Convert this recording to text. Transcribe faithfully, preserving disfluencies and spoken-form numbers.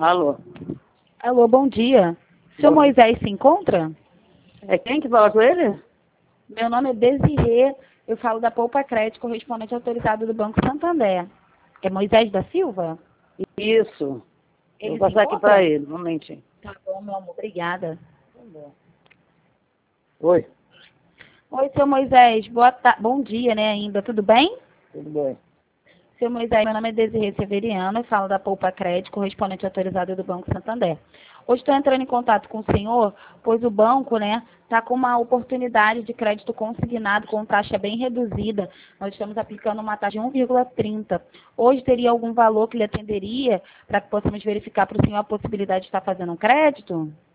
Alô? Alô, bom dia. O senhor Bom. Moisés se encontra? É quem que fala com ele? Meu nome é Desirê, eu falo da Poupa Crédito, correspondente autorizado do Banco Santander. É Moisés da Silva? Isso. Ele Vou se passar aqui encontra? para ele, um momentinho. Tá bom, meu amor, obrigada. Oi, Oi, seu Moisés, boa ta... bom dia, né, ainda, tudo bem? tudo bem? Seu Moisés, meu nome é Desirê Severiano, eu falo da Poupa Crédito, correspondente autorizado do Banco Santander. Hoje estou entrando em contato com o senhor, pois o banco, né, está com uma oportunidade de crédito consignado com taxa bem reduzida. Nós estamos aplicando uma taxa de um vírgula trinta. Hoje teria algum valor que lhe atenderia para que possamos verificar para o senhor a possibilidade de estar fazendo um crédito?